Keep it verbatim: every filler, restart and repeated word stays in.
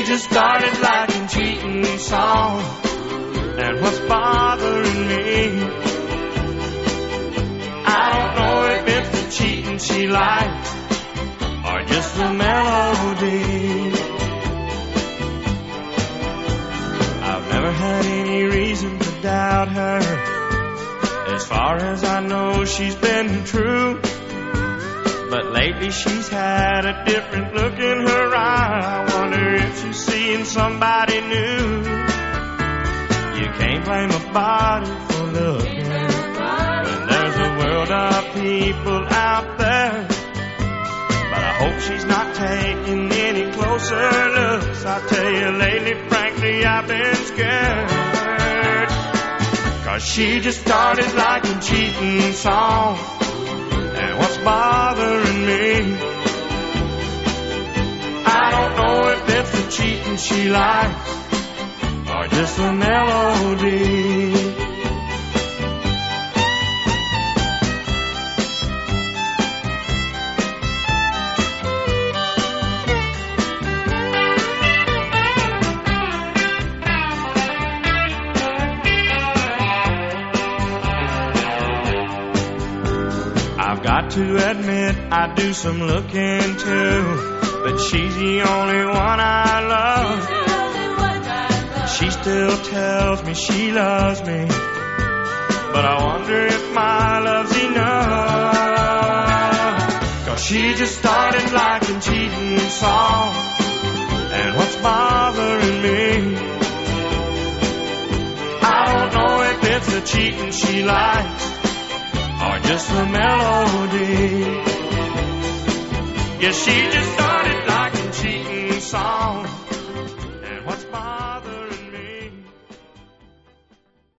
she just started liking cheating songs. And what's bothering me, I don't know if it's the cheating she likes or just the melody. I've never had any reason to doubt her. As far as I know, she's been true. But lately she's had a different look in her eye. I wonder if she's seeing somebody new. You can't blame a body for looking when there's a world of people out there. But I hope she's not taking any closer looks. I tell you lately, frankly, I've been scared. Cause she just started liking cheating songs. And what's bothering me, I don't know if it's the cheating she likes or just the melody. I've got to admit I do some looking too, but she's the only one I love. She still tells me she loves me, but I wonder if my love's enough. Cause she just started liking cheating songs. And what's bothering me, I don't know if it's the cheating she likes or just the melody. Yeah, she just started liking cheating songs.